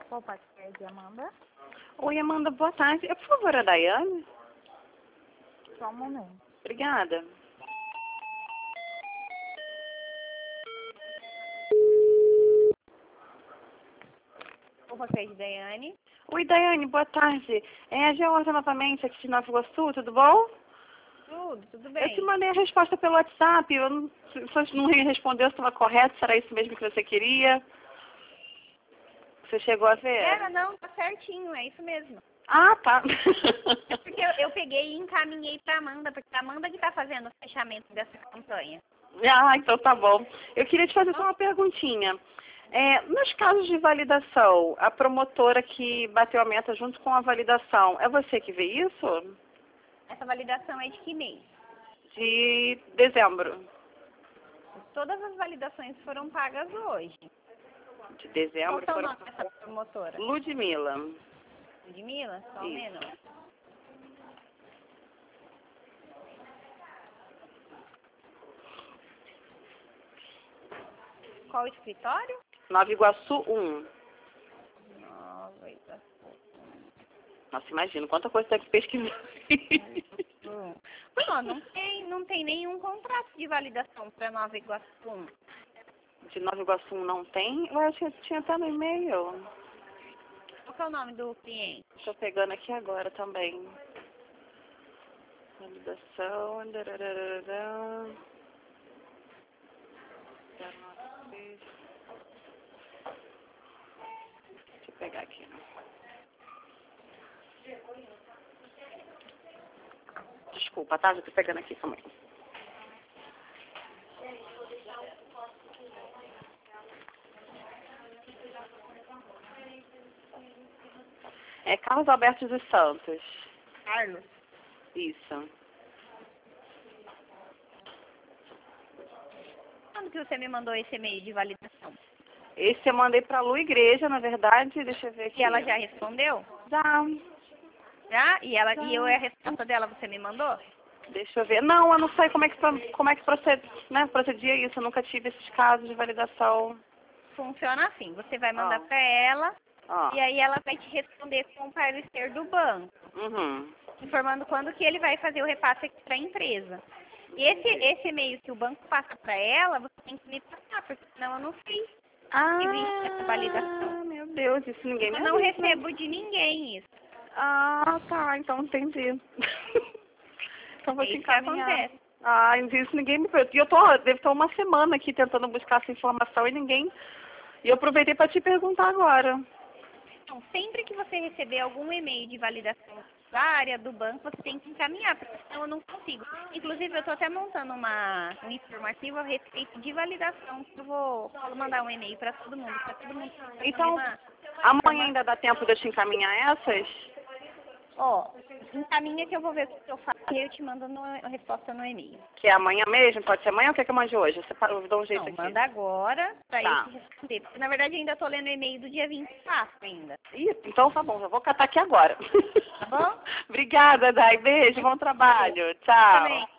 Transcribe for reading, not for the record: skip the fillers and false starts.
Opa, é Amanda? Oi, Amanda, boa tarde. Por favor, a Daiane? Só um momento. Obrigada. Opa, é de Daiane? Oi, Daiane, boa tarde. É a Georgia novamente, aqui de Nova Iguaçu, tudo bom? Tudo Eu te bem. mandei a resposta pelo WhatsApp, eu não, se você não respondeu se estava correto, será isso mesmo que você queria? Você chegou a ver? Não, tá certinho, é isso mesmo. Ah, tá. É porque eu peguei e encaminhei pra Amanda, porque a Amanda que tá fazendo o fechamento dessa campanha. Ah, então tá bom. Eu queria te fazer só uma perguntinha. Nos casos de validação, a promotora que bateu a meta junto com a validação, é você que vê isso? Essa validação é de que mês? De dezembro. Todas as validações foram pagas hoje. De dezembro Qual é o foram... nome dessa promotora? Ludmilla. Ludmilla? Só um Isso. minuto. Qual o escritório? Nova Iguaçu 1. Nova Iguaçu. Nossa, imagina, quanta coisa tem que pesquisar. Não, não tem nenhum contrato de validação para Nova Iguaçu. De Nova Iguaçu não tem? Eu acho que tinha até no e-mail. Qual que é o nome do cliente? Estou pegando aqui agora também. Validação. Dararararã. Deixa eu pegar aqui. Desculpa, tá? Já tô pegando aqui também. É Carlos Alberto dos Santos. Carlos. Isso. Quando que você me mandou esse e-mail de validação? Esse eu mandei pra Lu Igreja, na verdade. Deixa eu ver aqui. E ela já respondeu? Já. Já? E a resposta dela você me mandou? Deixa eu ver. Não, eu não sei como é que procedia isso. Eu nunca tive esses casos de validação. Funciona assim, você vai mandar Ó. para ela Ó. e aí ela vai te responder com o parecer do banco, Uhum. informando quando que ele vai fazer o repasse aqui para a empresa. E esse e-mail que o banco passa para ela, você tem que me passar, porque senão eu não sei se existe essa validação. Meu Deus, isso ninguém me Eu não avisa. recebo de ninguém isso. Ah, tá, então entendi. Então vou É te isso que encaminhar. acontece. Ah, isso ninguém me perguntou. E devo estar uma semana aqui tentando buscar essa informação e ninguém... E eu aproveitei para te perguntar agora. Então, sempre que você receber algum e-mail de validação da área do banco, você tem que encaminhar, porque senão eu não consigo. Inclusive, eu estou até montando um informativo a respeito de validação, que eu vou mandar um e-mail para todo mundo, Então, uma amanhã informação. ainda dá tempo de eu te encaminhar essas? Ó, encaminha que eu vou ver o que eu faço e eu te mando a resposta no e-mail. Que é amanhã mesmo? Pode ser amanhã ou quer que eu mande hoje? Eu dou um jeito Não, aqui. manda agora para eu Tá. te responder. Porque, na verdade, ainda estou lendo o e-mail do dia 24 ainda. Ih, então tá bom, já vou catar aqui agora. Tá bom? Obrigada, Dai. Beijo, bom trabalho. Tchau. Também.